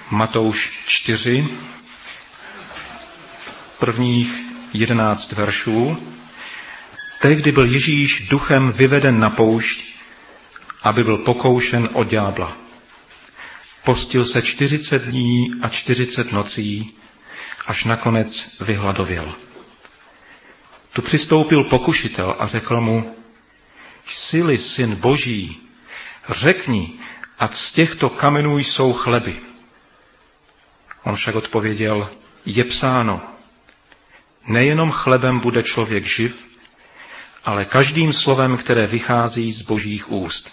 Matouš 4, prvních 11 veršů. Tehdy byl Ježíš duchem vyveden na poušť, aby byl pokoušen od ďábla. Postil se 40 dní a 40 nocí, až nakonec vyhladověl. Tu přistoupil pokušitel a řekl mu: Jsi-li syn Boží, řekni, ať z těchto kamenů jsou chleby. On však odpověděl: Je psáno, nejenom chlebem bude člověk živ, ale každým slovem, které vychází z Božích úst.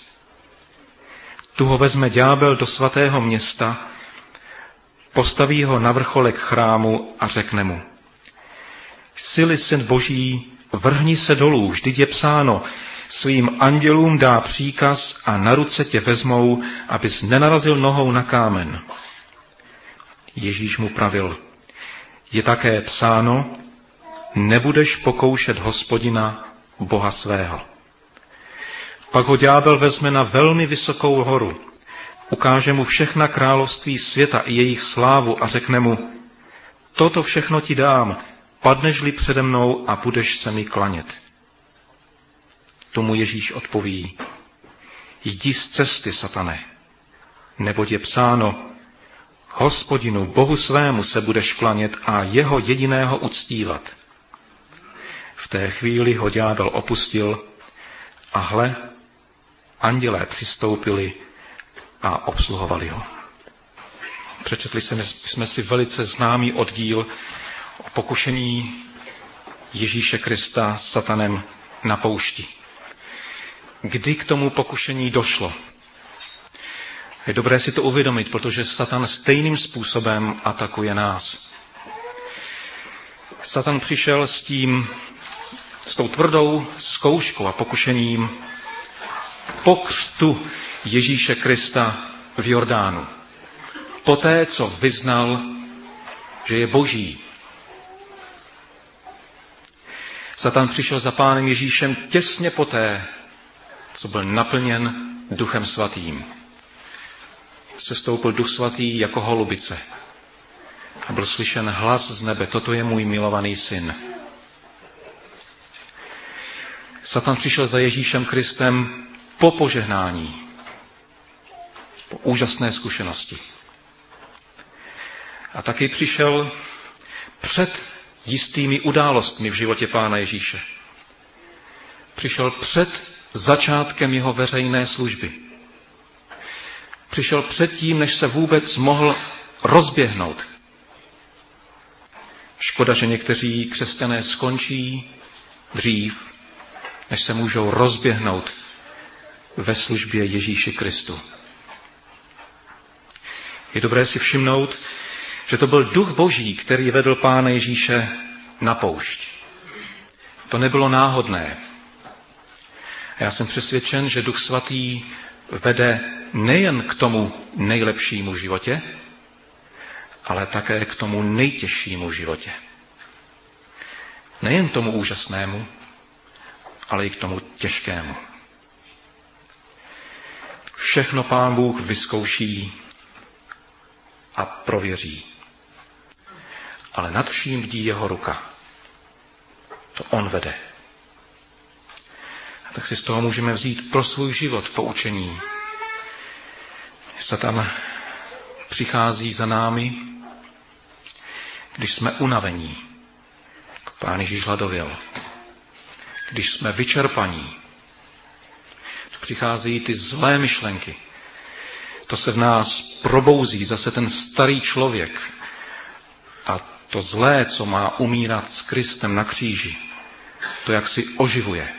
Tu ho vezme ďábel do svatého města, postaví ho na vrcholek chrámu a řekne mu: Jsi-li syn Boží, vrhni se dolů, vždyť je psáno, svým andělům dá příkaz a na ruce tě vezmou, abys nenarazil nohou na kámen. Ježíš mu pravil: Je také psáno, nebudeš pokoušet Hospodina, Boha svého. Pak ho ďábel vezme na velmi vysokou horu, ukáže mu všechna království světa i jejich slávu a řekne mu: Toto všechno ti dám, padneš-li přede mnou a budeš se mi klanět. Tomu Ježíš odpoví: Jdi z cesty, satane, neboť je psáno, Hospodinu, Bohu svému se budeš klanět a jeho jediného uctívat. V té chvíli ho ďábel opustil a hle, andělé přistoupili a obsluhovali ho. Přečetli jsme si velice známý oddíl o pokušení Ježíše Krista satanem na poušti. Kdy k tomu pokušení došlo? Je dobré si to uvědomit, protože Satan stejným způsobem atakuje nás. Satan přišel s tou tvrdou zkouškou a pokušením po křtu Ježíše Krista v Jordánu. Poté, co vyznal, že je Boží. Satan přišel za Pánem Ježíšem těsně poté, co byl naplněn Duchem Svatým. Sestoupil Duch Svatý jako holubice a byl slyšen hlas z nebe: Toto je můj milovaný syn. Satan přišel za Ježíšem Kristem po požehnání, po úžasné zkušenosti. A taky přišel před jistými událostmi v životě Pána Ježíše. Přišel před začátkem jeho veřejné služby. Přišel předtím, než se vůbec mohl rozběhnout. Škoda, že někteří křesťané skončí dřív, než se můžou rozběhnout ve službě Ježíši Kristu. Je dobré si všimnout, že to byl Duch Boží, který vedl Pána Ježíše na poušť. To nebylo náhodné. A já jsem přesvědčen, že Duch Svatý vede nejen k tomu nejlepšímu životě, ale také k tomu nejtěžšímu životě. Nejen tomu úžasnému, ale i k tomu těžkému. Všechno Pán Bůh vyzkouší a prověří. Ale nad vším bdí jeho ruka. To on vede. A tak si z toho můžeme vzít pro svůj život poučení. Satan přichází za námi, když jsme unavení. Pán Ježíš hladověl. Když jsme vyčerpaní. To přicházejí ty zlé myšlenky. To se v nás probouzí zase ten starý člověk. A to zlé, co má umírat s Kristem na kříži, to jak si oživuje.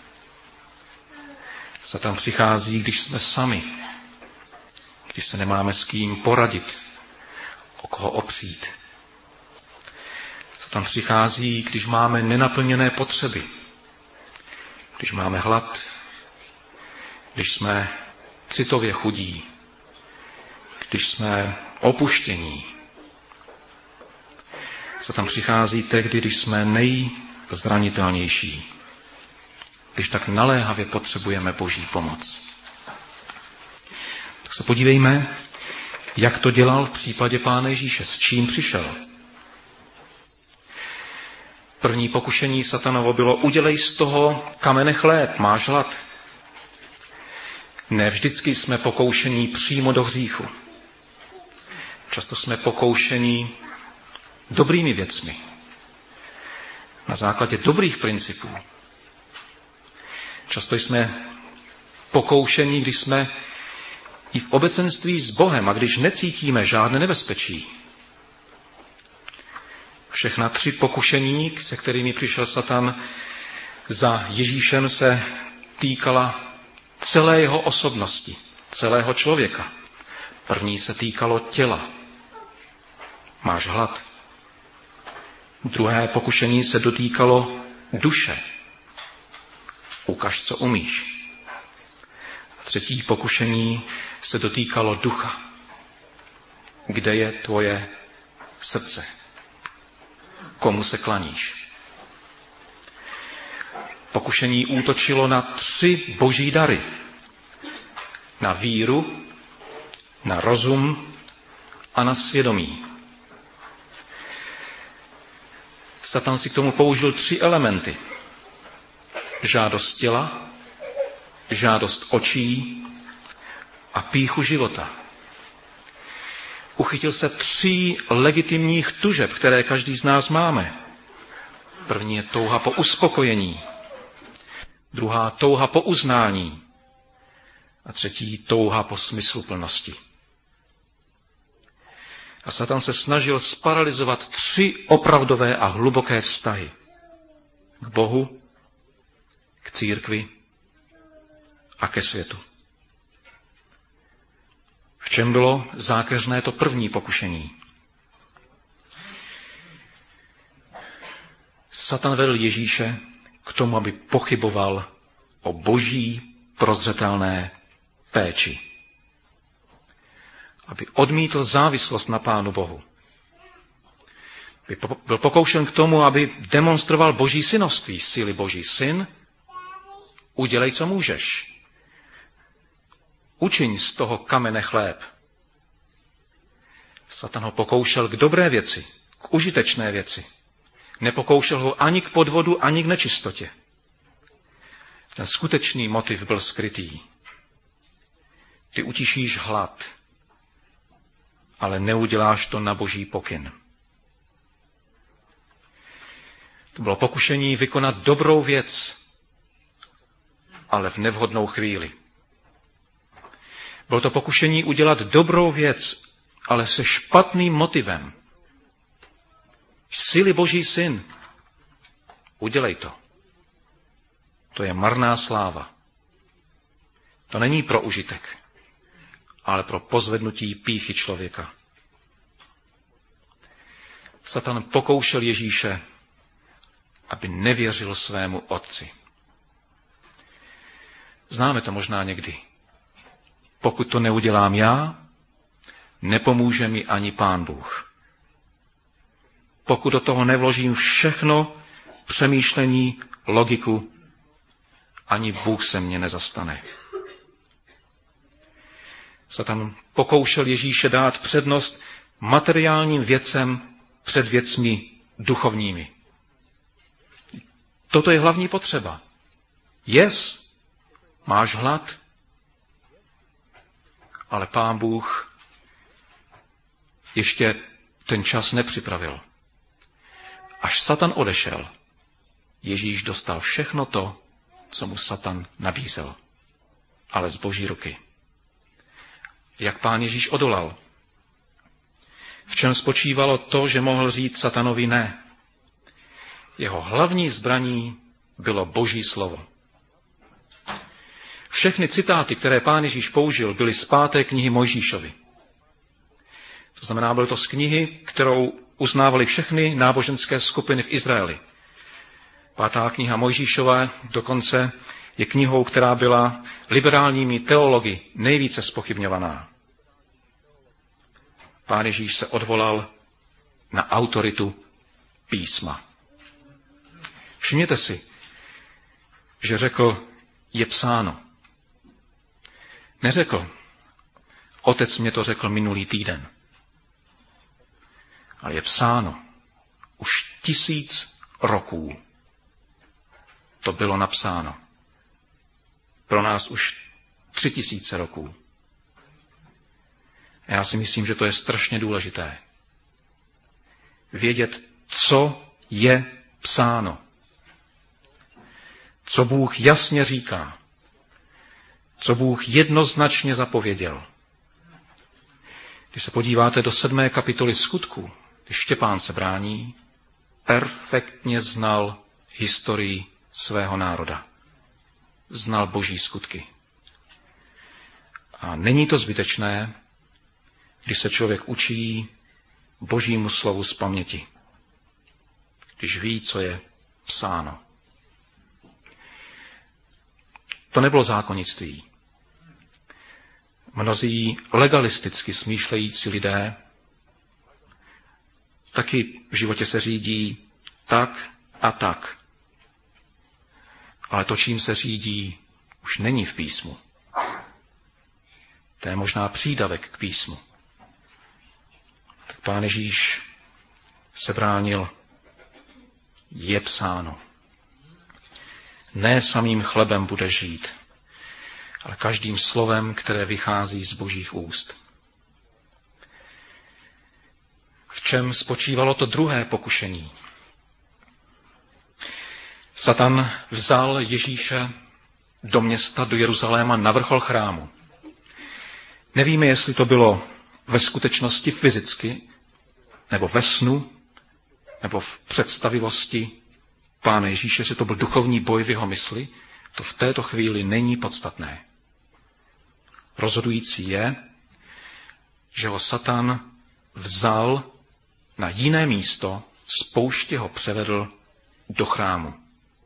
Satan přichází, když jsme sami. Když se nemáme s kým poradit, o koho opřít. Satan přichází, když máme nenaplněné potřeby. Když máme hlad, když jsme citově chudí, když jsme opuštění. Satan přichází tehdy, když jsme nejzranitelnější, když tak naléhavě potřebujeme Boží pomoc. Tak se podívejme, Jak to dělal v případě Pána Ježíše? S čím přišel? První pokušení satanovo bylo: udělej z toho kamene chléb, máš hlad. Ne vždycky jsme pokoušení přímo do hříchu. Často jsme pokoušení dobrými věcmi. Na základě dobrých principů. Často jsme pokoušení, když jsme i v obecenství s Bohem a když necítíme žádné nebezpečí. Všechna 3 pokušení, se kterými přišel Satan za Ježíšem, se týkala celé jeho osobnosti, celého člověka. První se týkalo těla. Máš hlad. Druhé pokušení se dotýkalo duše. Ukaž, co umíš. A třetí pokušení se dotýkalo ducha. Kde je tvoje srdce? Komu se klaníš? Pokušení útočilo na 3 boží dary. Na víru, na rozum a na svědomí. Satan si k tomu použil 3 elementy. Žádost těla, žádost očí a pýchu života. Uchytil se 3 legitimních tužeb, které každý z nás máme. První je touha po uspokojení, druhá touha po uznání a třetí touha po smysluplnosti. A Satan se snažil sparalyzovat 3 opravdové a hluboké vztahy. K Bohu, k církvi a ke světu. V čem bylo zákeřné to první pokušení? Satan vedl Ježíše k tomu, aby pochyboval o boží prozřetelné péči. Aby odmítl závislost na Pánu Bohu. Byl pokoušen k tomu, aby demonstroval boží synovství, síly boží syn. Udělej, co můžeš. Učiň z toho kamene chléb. Satan ho pokoušel k dobré věci, k užitečné věci. Nepokoušel ho ani k podvodu, ani k nečistotě. Ten skutečný motiv byl skrytý. Ty utišíš hlad, ale neuděláš to na boží pokyn. To bylo pokušení vykonat dobrou věc, ale v nevhodnou chvíli. Bylo to pokušení udělat dobrou věc, ale se špatným motivem. Jsi-li Boží syn, udělej to. To je marná sláva. To není pro užitek, ale pro pozvednutí pýchy člověka. Satan pokoušel Ježíše, aby nevěřil svému otci. Známe to možná někdy. Pokud to neudělám já, nepomůže mi ani Pán Bůh. Pokud do toho nevložím všechno, přemýšlení, logiku, ani Bůh se mě nezastane. Satan pokoušel Ježíše dát přednost materiálním věcem před věcmi duchovními. Toto je hlavní potřeba. Jes, máš hlad, ale Pán Bůh ještě ten čas nepřipravil. Až Satan odešel, Ježíš dostal všechno to, co mu Satan nabízel, ale z Boží ruky. Jak Pán Ježíš odolal? V čem spočívalo to, že mohl říct Satanovi ne? Jeho hlavní zbraní bylo Boží slovo. Všechny citáty, které Pán Ježíš použil, byly z 5. knihy Mojžíšovi. To znamená, bylo to z knihy, kterou uznávaly všechny náboženské skupiny v Izraeli. 5. kniha Mojžíšova dokonce je knihou, která byla liberálními teology nejvíce zpochybňovaná. Pán Ježíš se odvolal na autoritu písma. Všimněte si, že řekl, je psáno. Neřekl, Otec mě to řekl minulý týden. Ale je psáno, už 1000 roků to bylo napsáno. Pro nás už 3000 roků. A já si myslím, že to je strašně důležité. Vědět, co je psáno. Co Bůh jasně říká. Co Bůh jednoznačně zapověděl. Když se podíváte do 7. kapitoly Skutků, když Štěpán se brání, perfektně znal historii svého národa. Znal Boží skutky. A není to zbytečné, když se člověk učí Božímu slovu z paměti. Když ví, co je psáno. To nebylo zákonnictví. Mnozí legalisticky smýšlející lidé taky v životě se řídí tak a tak. Ale to, čím se řídí, už není v písmu. To je možná přídavek k písmu. Tak Pán Ježíš se bránil, je psáno. Ne samým chlebem bude žít, ale každým slovem, které vychází z Božích úst. V čem spočívalo to druhé pokušení? Satan vzal Ježíše do města, do Jeruzaléma, na vrchol chrámu. Nevíme, jestli to bylo ve skutečnosti fyzicky, nebo ve snu, nebo v představivosti Pána Ježíše, jestli to byl duchovní boj v jeho mysli, to v této chvíli není podstatné. Rozhodující je, že ho Satan vzal na jiné místo, z pouště ho převedl do chrámu,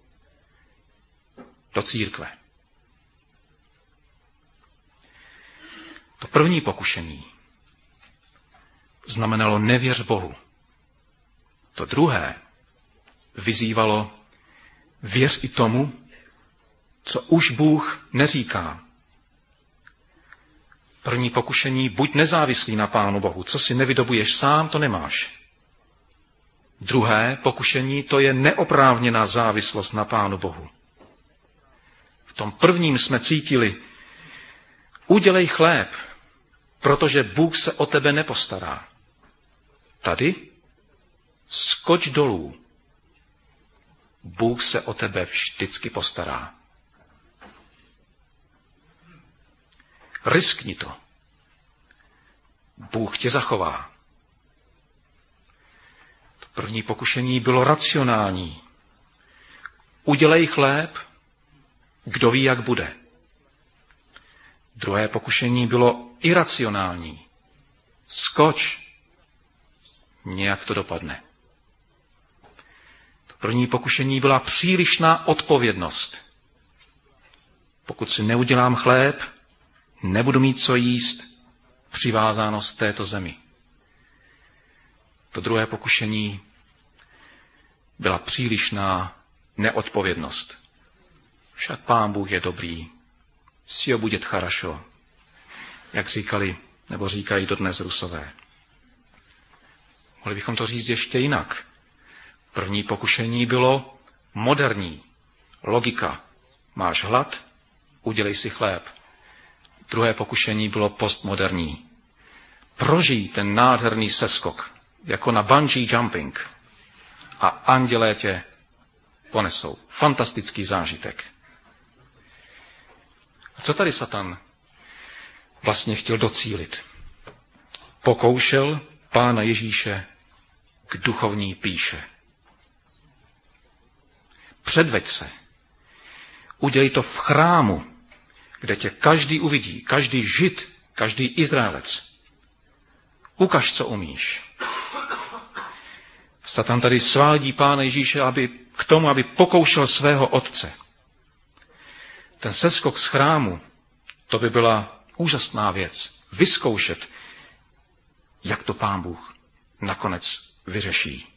do církve. To první pokušení znamenalo nevěř Bohu. To druhé vyzývalo věř i tomu, co už Bůh neříká. První pokušení, buď nezávislý na Pánu Bohu, co si nevydobuješ sám, to nemáš. Druhé pokušení, to je neoprávněná závislost na Pánu Bohu. V tom prvním jsme cítili, udělej chléb, protože Bůh se o tebe nepostará. Tady skoč dolů. Bůh se o tebe vždycky postará. Riskni to. Bůh tě zachová. To první pokušení bylo racionální. Udělej chléb, kdo ví, jak bude. Druhé pokušení bylo iracionální. Skoč, nějak to dopadne. To první pokušení byla přílišná odpovědnost. Pokud si neudělám chléb, nebudu mít co jíst, přivázánost této zemi. To druhé pokušení byla přílišná neodpovědnost. Však Pán Bůh je dobrý, si ho bude charašo, jak říkali, nebo říkají dodnes Rusové. Mohli bychom to říct ještě jinak. První pokušení bylo moderní. Logika. Máš hlad, udělej si chléb. Druhé pokušení bylo postmoderní. Prožij ten nádherný seskok, jako na bungee jumping. A andělé tě ponesou. Fantastický zážitek. A co tady Satan vlastně chtěl docílit? Pokoušel Pána Ježíše k duchovní pýše. Předveď se. Udělej to v chrámu, kde tě každý uvidí, každý Žid, každý Izraelec. Ukaž, co umíš. Satan tady svádí Pána Ježíše k tomu, aby pokoušel svého otce. Ten seskok z chrámu, to by byla úžasná věc. Vyzkoušet, jak to Pán Bůh nakonec vyřeší.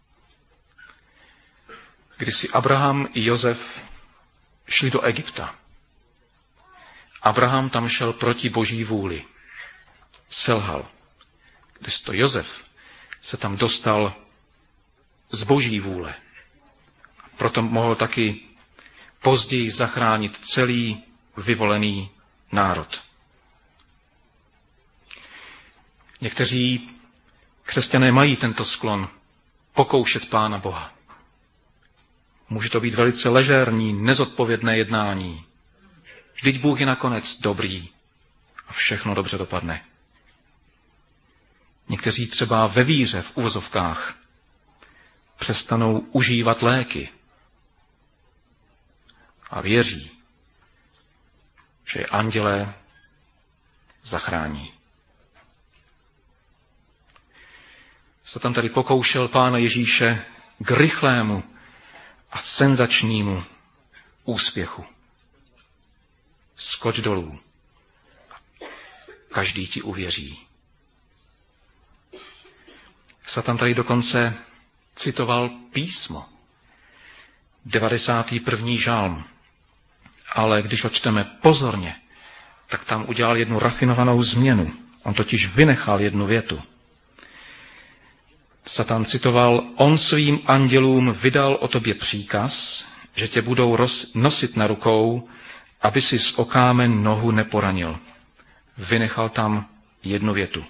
Když si Abraham i Josef šli do Egypta, Abraham tam šel proti Boží vůli. selhal. Kdežto Josef se tam dostal z boží vůle. Proto mohl taky později zachránit celý vyvolený národ. Někteří křesťané mají tento sklon pokoušet Pána Boha. Může to být velice ležérní, nezodpovědné jednání. Vždyť Bůh je nakonec dobrý a všechno dobře dopadne. Někteří třeba ve víře, v uvozovkách, přestanou užívat léky a věří, že je andělé zachrání. Satan tady pokoušel Pána Ježíše k rychlému a senzačnímu úspěchu. Skoč dolů. Každý ti uvěří. Satan tady dokonce citoval písmo. 91. žálm. Ale když ho čteme pozorně, tak tam udělal jednu rafinovanou změnu. On totiž vynechal jednu větu. Satan citoval: On svým andělům vydal o tobě příkaz, že tě budou nosit na rukou, aby si z okámen nohu neporanil. Vynechal tam jednu větu.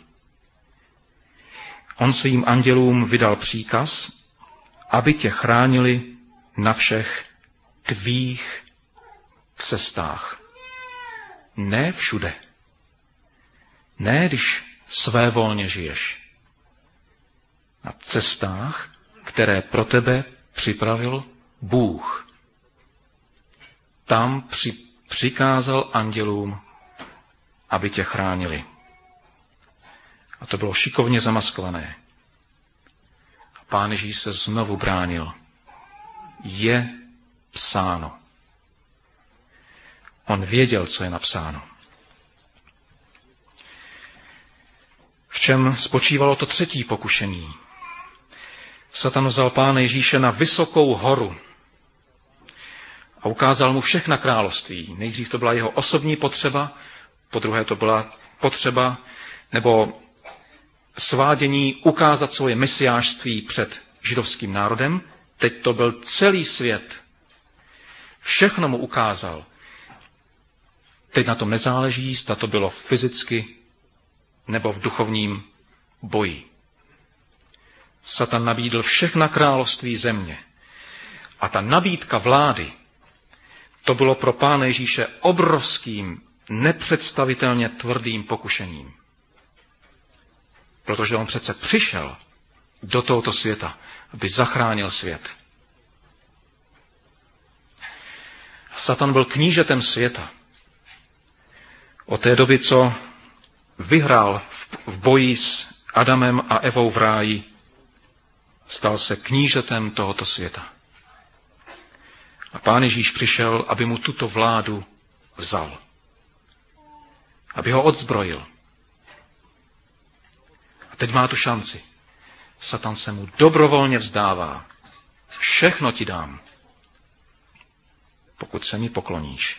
On svým andělům vydal příkaz, aby tě chránili na všech tvých cestách. Ne všude. Ne, když svévolně žiješ. Na cestách, které pro tebe připravil Bůh. Tam přikázal andělům, aby tě chránili. A to bylo šikovně zamaskované. A Pán Ježíš se znovu bránil. Je psáno. On věděl, co je napsáno. V čem spočívalo to třetí pokušení? Satan vzal Pána Ježíše na vysokou horu a ukázal mu všechna království. Nejdřív to byla jeho osobní potřeba, podruhé to byla potřeba nebo svádění ukázat svoje mesiášství před židovským národem. Teď to byl celý svět. Všechno mu ukázal. Teď na tom nezáleží, zda to bylo fyzicky nebo v duchovním boji. Satan nabídl všechna království země. A ta nabídka vlády, to bylo pro Pána Ježíše obrovským, nepředstavitelně tvrdým pokušením. Protože on přece přišel do tohoto světa, aby zachránil svět. Satan byl knížetem světa. Od té doby, co vyhrál v boji s Adamem a Evou v ráji, stal se knížetem tohoto světa. A Pán Ježíš přišel, aby mu tuto vládu vzal. Aby ho odzbrojil. A teď má tu šanci. Satan se mu dobrovolně vzdává. Všechno ti dám, pokud se mi pokloníš.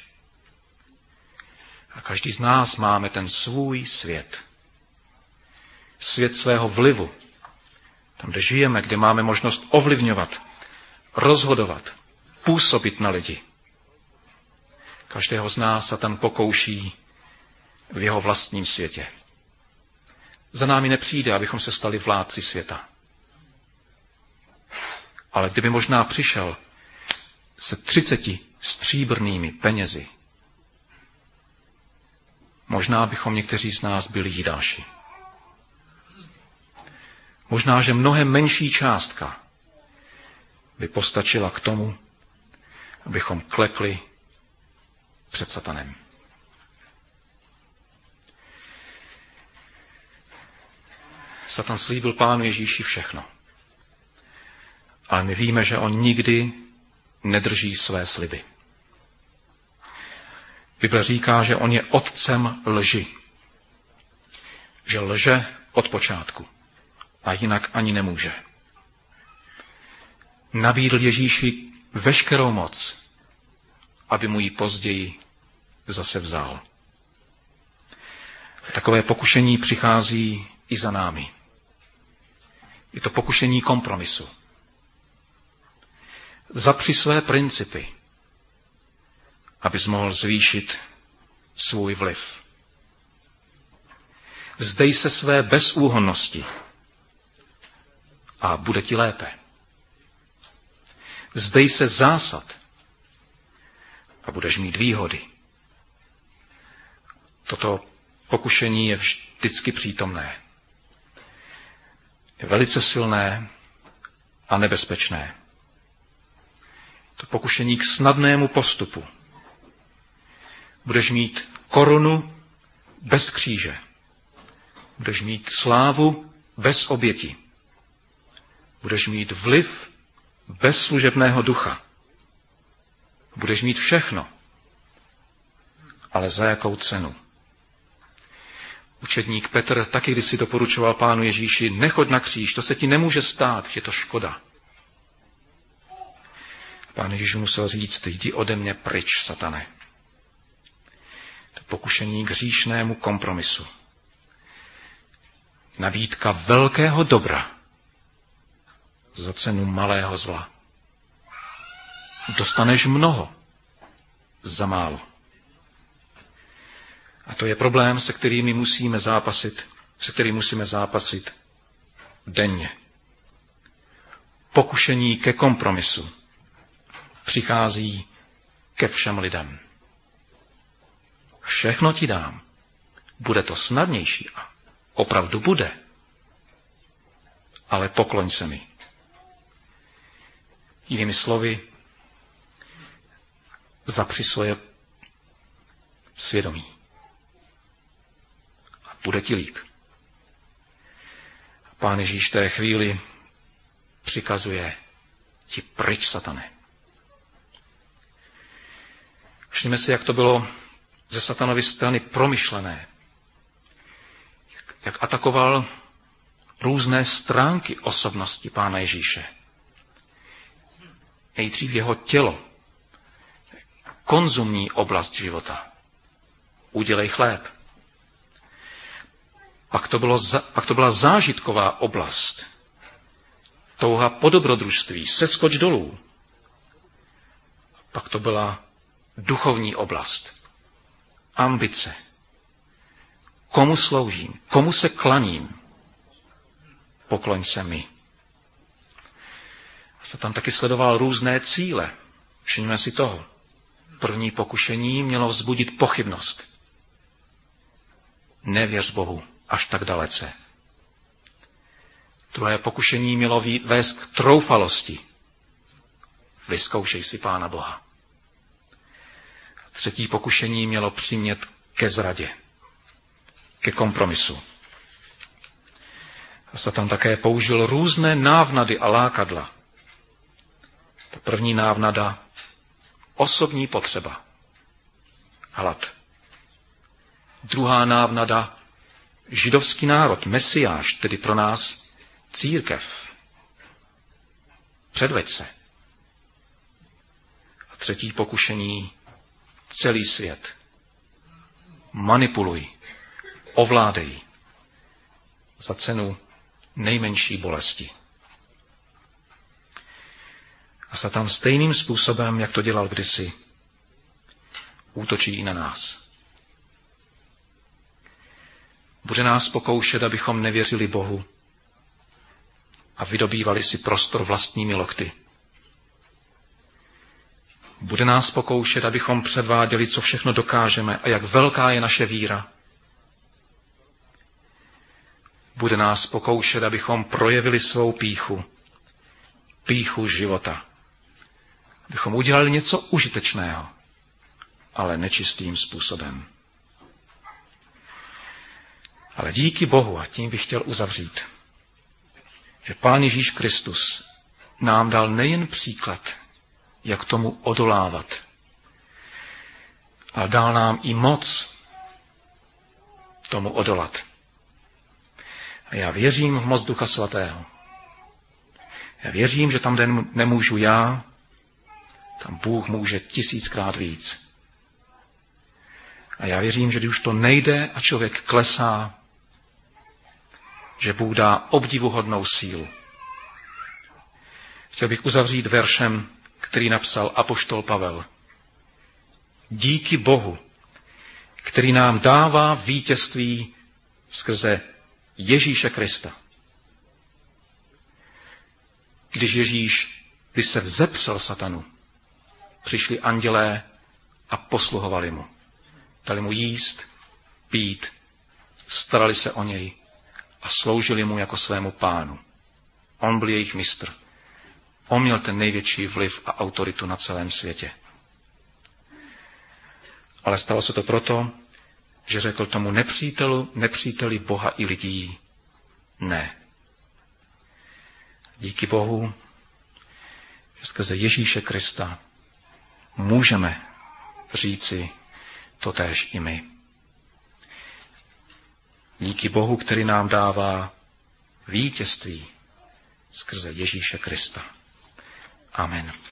A každý z nás máme ten svůj svět. Svět svého vlivu. Tam, kde žijeme, kde máme možnost ovlivňovat, rozhodovat, působit na lidi. Každého z nás Satan pokouší v jeho vlastním světě. Za námi nepřijde, abychom se stali vládci světa. Ale kdyby možná přišel se 30 stříbrnými penězi, možná bychom někteří z nás byli Jidáši. Možná, že mnohem menší částka by postačila k tomu, abychom klekli před Satanem. Satan slíbil Pánu Ježíši všechno. Ale my víme, že on nikdy nedrží své sliby. Bible říká, že on je otcem lži. Že lže od počátku. A jinak ani nemůže. Nabídl Ježíši veškerou moc, aby mu ji později zase vzal. Takové pokušení přichází i za námi. Je to pokušení kompromisu. Zapři své principy, abys mohl zvýšit svůj vliv. Vzdej se své bezúhonnosti a bude ti lépe. Vzdej se zásad a budeš mít výhody. Toto pokušení je vždycky přítomné. Je velice silné a nebezpečné. To pokušení k snadnému postupu. Budeš mít korunu bez kříže. Budeš mít slávu bez oběti. Budeš mít vliv bez služebného ducha. Budeš mít všechno. Ale za jakou cenu? Učedník Petr taky kdysi doporučoval Pánu Ježíši, nechoď na kříž, to se ti nemůže stát, je to škoda. Pán Ježíš musel říct, jdi ode mě pryč, satane. To pokušení k hříšnému kompromisu. Nabídka velkého dobra za cenu malého zla. Dostaneš mnoho za málo. A to je problém, se kterým musíme zápasit denně. Pokušení ke kompromisu přichází ke všem lidem. Všechno ti dám. Bude to snadnější a opravdu bude. Ale pokloň se mi. Jinými slovy, zapři svoje svědomí. A bude ti líp. Pán Ježíš té chvíli přikazuje ti pryč, satane. Všimněme si, jak to bylo ze satanovy strany promyšlené. Jak atakoval různé stránky osobnosti Pána Ježíše. Nejdřív jeho tělo, konzumní oblast života. Udělej chléb. Pak to byla zážitková oblast. Touha po dobrodružství, seskoč dolů. Pak to byla duchovní oblast. Ambice. Komu sloužím? Komu se klaním? Pokloň se mi. A Satan taky sledoval různé cíle. Všimněme si toho. První pokušení mělo vzbudit pochybnost. Nevěř Bohu až tak dalece. Druhé pokušení mělo vést k troufalosti. Vyzkoušej si Pána Boha. Třetí pokušení mělo přimět ke zradě, ke kompromisu. A Satan také použil různé návnady a lákadla. Ta první návnada, osobní potřeba, hlad. Druhá návnada, židovský národ, Mesiáš, tedy pro nás církev. Předveď se. A třetí pokušení, celý svět. Manipuluj, ovládej za cenu nejmenší bolesti. A Satan stejným způsobem, jak to dělal kdysi, útočí i na nás. Bude nás pokoušet, abychom nevěřili Bohu a vydobývali si prostor vlastními lokty. Bude nás pokoušet, abychom předváděli, co všechno dokážeme a jak velká je naše víra. Bude nás pokoušet, abychom projevili svou pýchu života. Abychom udělali něco užitečného, ale nečistým způsobem. Ale díky Bohu, a tím bych chtěl uzavřít, že Pán Ježíš Kristus nám dal nejen příklad, jak tomu odolávat, ale dal nám i moc tomu odolat. A já věřím v moc Ducha Svatého. Já věřím, že tam, kde nemůžu já, tam Bůh může 1000krát víc. A já věřím, že když už to nejde a člověk klesá, že Bůh dá obdivuhodnou sílu. Chtěl bych uzavřít veršem, který napsal apoštol Pavel. Díky Bohu, který nám dává vítězství skrze Ježíše Krista. Když se vzepřel satanu, přišli andělé a posluhovali mu. Dali mu jíst, pít, starali se o něj a sloužili mu jako svému pánu. On byl jejich mistr. On měl ten největší vliv a autoritu na celém světě. Ale stalo se to proto, že řekl tomu nepříteli Boha i lidí, ne. Díky Bohu, že skrze Ježíše Krista můžeme říci totéž i my. Díky Bohu, který nám dává vítězství skrze Ježíše Krista. Amen.